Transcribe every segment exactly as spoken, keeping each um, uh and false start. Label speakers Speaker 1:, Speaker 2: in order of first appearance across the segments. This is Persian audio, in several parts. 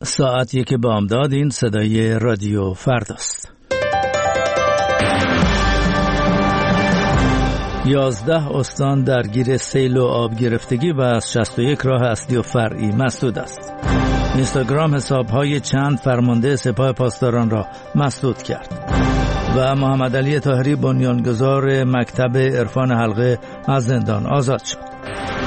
Speaker 1: ساعت یک بامداد. این صدای رادیو فرداست. یازده استان درگیر سیل و آب گرفتگی و از شصت و یک راه اصلی و فرعی مسدود است. اینستاگرام حساب‌های چند فرمانده سپاه پاسداران را مسدود کرد و محمد علی طاهری بنیانگذار مکتب عرفان حلقه از زندان آزاد شد.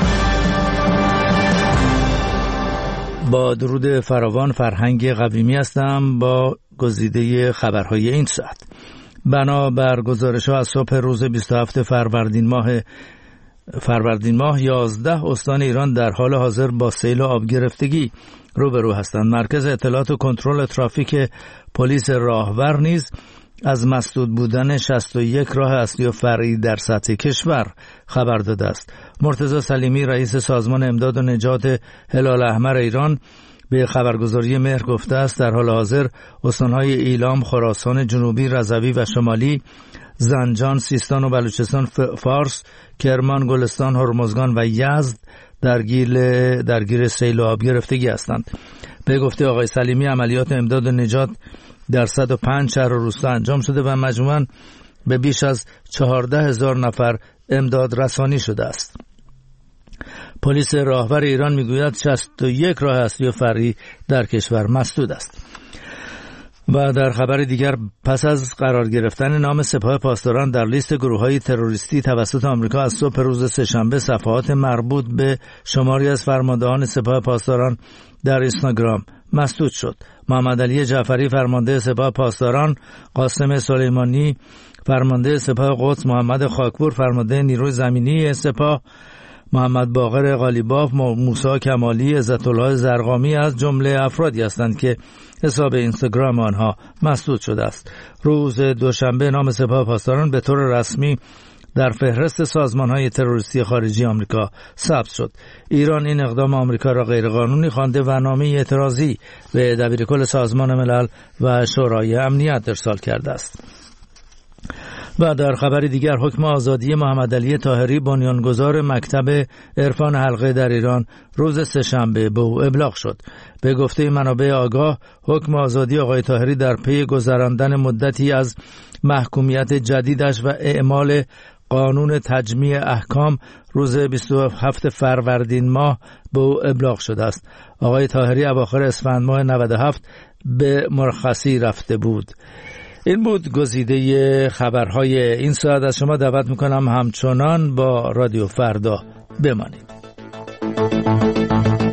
Speaker 1: با درود فراوان، فرهنگ قویمی هستم با گزیده خبرهای این ساعت. بنا بر گزارش‌ها از صبح روز بیست و هفتم فروردین ماه فروردین ماه یازده استان ایران در حال حاضر با سیل و آب گرفتگی روبرو هستند. مرکز اطلاعات و کنترل ترافیک پلیس راهور نیز از مسدود بودن شصت و یک راه اصلی و فرعی در سطح کشور خبر داده است. مرتضی سلیمی رئیس سازمان امداد و نجات هلال احمر ایران به خبرگزاری مهر گفته است در حال حاضر استان‌های ایلام، خراسان جنوبی، رضوی و شمالی، زنجان، سیستان و بلوچستان، فارس، کرمان، گلستان، هرمزگان و یزد درگیر درگیر سیل و آب گرفتگی هستند. به گفته آقای سلیمی عملیات امداد و نجات در صد و پنج شهر و روستا انجام شده و مجموعاً به بیش از چهارده هزار نفر امداد رسانی شده است. پلیس راهور ایران میگوید شصت و یک راه اصلی و فرعی در کشور مسدود است. و در خبر دیگر، پس از قرار گرفتن نام سپاه پاسداران در لیست گروه‌های تروریستی توسط آمریکا، از صبح روز سه‌شنبه صفحات مربوط به شماری از فرماندهان سپاه پاسداران در اینستاگرام مسدود شد. محمد علی جعفری فرمانده سپاه پاسداران، قاسم سلیمانی فرمانده سپاه قدس، محمد خاکپور فرمانده نیروی زمینی سپاه، محمد باقر قالیباف، موسی کمالی، عزت الله زرقامی از جمله افرادی هستند که حساب اینستاگرام آنها مسدود شده است. روز دوشنبه نام سپاه پاسداران به طور رسمی در فهرست سازمان‌های تروریستی خارجی آمریکا ثبت شد. ایران این اقدام آمریکا را غیرقانونی خوانده و نامه اعتراضی به دبیرکل سازمان ملل و شورای امنیت ارسال کرده است. و در خبر دیگر، حکم آزادی محمد علی طاهری بنیانگذار مکتب عرفان حلقه در ایران روز سه‌شنبه به او ابلاغ شد. به گفته منابع آگاه، حکم آزادی آقای طاهری در پی گذراندن مدتی از محکومیت جدیدش و اعمال قانون تجمیع احکام روز بیست و هفتم فروردین ماه به او ابلاغ شده است. آقای طاهری اواخر اسفند ماه نود و هفت به مرخصی رفته بود. این بود گزیده خبرهای این ساعت. از شما دعوت میکنم همچنان با رادیو فردا بمانید.